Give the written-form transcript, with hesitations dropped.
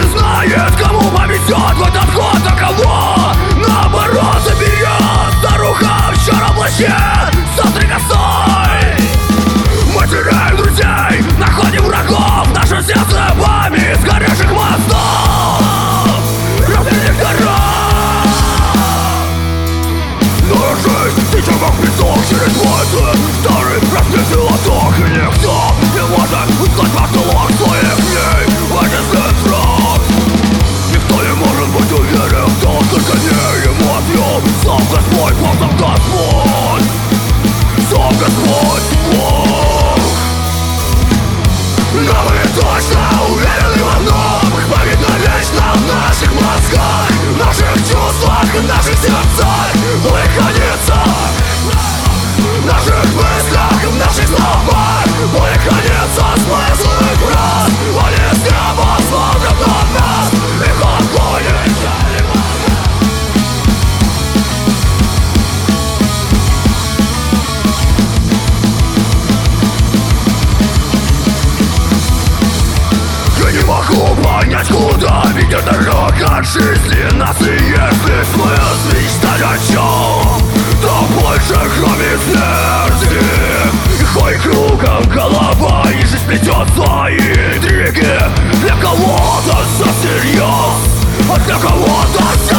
знает, кому повезет в этот год, а кого наоборот заберет старуха в черном плаще с острой косой. Мы теряем друзей, находим врагов, наше сердце память сгоревших мостов, разбитых дорог. Но жизнь течет как песок через пальцы, старый разбитый лоток, и никто не может узнать потолок своих дней в один срок. Никто не может быть уверен, кто только не ему отвел. Сам Господь, Бог, сам Господь, сам Господь Бог. Но мы точно уверены во многих, память навечно в наших мозгах, в наших чувствах, в наших сердцах, в их границах, в наших мыслях, в наших словах, в их границах смысл их фраз. Они с неба смотрят на нас, их огонь и жаль в Я не могу понять, куда ведет дорога от жизни нас. И если смысл мечтать о чем, то больше кроме смерти. И ходит кругом голова, и жизнь плетет свои интриги. Для кого-то все всерьез, а для кого-то